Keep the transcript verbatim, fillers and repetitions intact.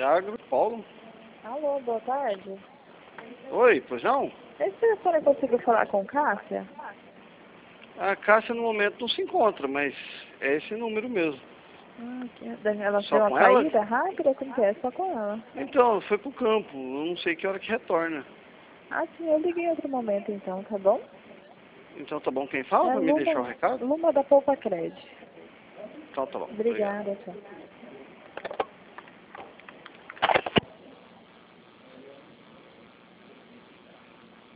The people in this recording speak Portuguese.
Iago, Paulo. Alô, boa tarde. Oi, pois não? Esse telefone conseguiu falar com Cássia? A Cássia no momento não se encontra, mas é esse número mesmo. Hum, que- ela Só deu uma com ela? saída rápida? Como que é? Só com ela. Então, foi pro campo, eu não sei que hora que retorna. Ah, sim, eu liguei em outro momento então, tá bom? Então tá bom, quem fala É pra me deixar o Luma, recado? Luma da Poupa Cred. Então tá bom, obrigado. Obrigada, tchau.